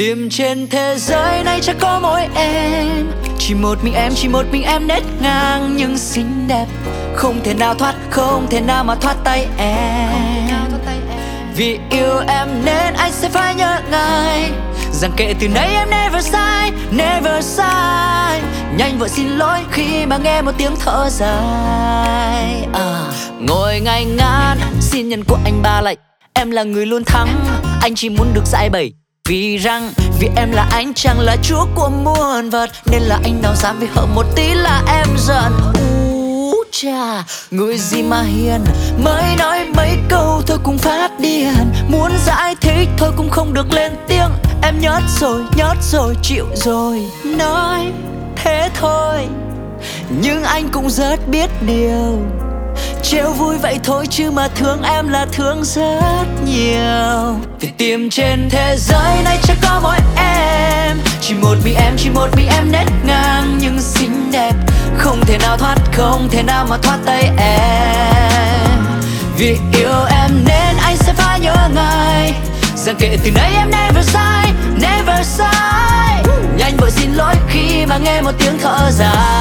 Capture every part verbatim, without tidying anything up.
tìm trên thế giới này chắc có mỗi em. Chỉ một mình em, chỉ một mình em nết ngang nhưng xinh đẹp, không thể nào thoát, không thể nào mà thoát tay em. Vì yêu em nên anh sẽ phải nhớ ngài, rằng kể từ nay em never sai, never sai. Nhanh vội xin lỗi khi mà nghe một tiếng thở dài. à, Ngồi ngay ngắn xin nhận của anh ba lệnh, em là người luôn thắng, anh chỉ muốn được giải bày. Vì rằng, vì em là anh chẳng là chúa của muôn vật, nên là anh nào dám vì hở một tí là em giận. Ú chà, người gì mà hiền, mới nói mấy câu thôi cũng phát điên. Muốn giải thích thôi cũng không được lên tiếng. Em nhớt rồi, nhớt rồi, chịu rồi, nói thế thôi. Nhưng anh cũng rất biết điều, trêu vui vậy thôi chứ mà thương em là thương rất nhiều. Vì tìm trên thế giới này chắc có mỗi em. Chỉ một mình em, chỉ một mình em nết ngang nhưng xinh đẹp, không thể nào thoát, không thể nào mà thoát tay em. Vì yêu em nên anh sẽ phải nhớ ngài, rằng kể từ nay em never sai, never sai. Nhanh vội xin lỗi khi mà nghe một tiếng thở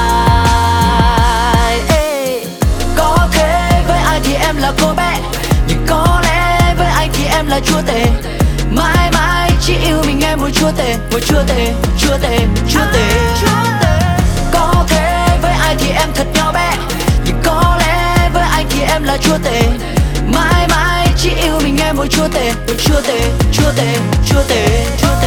dài. Ê, có thể với ai thì em là cô bé, nhưng có lẽ với anh thì em là chúa tể. Mãi mãi chỉ yêu mình em một chúa tể, một chúa tể, chúa tể, chúa tể. Có thể với ai thì em thật nhỏ bé, nhưng có lẽ với anh thì em là chúa tể. Mãi mãi chỉ yêu mình em một chúa tể, một chúa tể, chúa tể, chúa tể, chúa tể.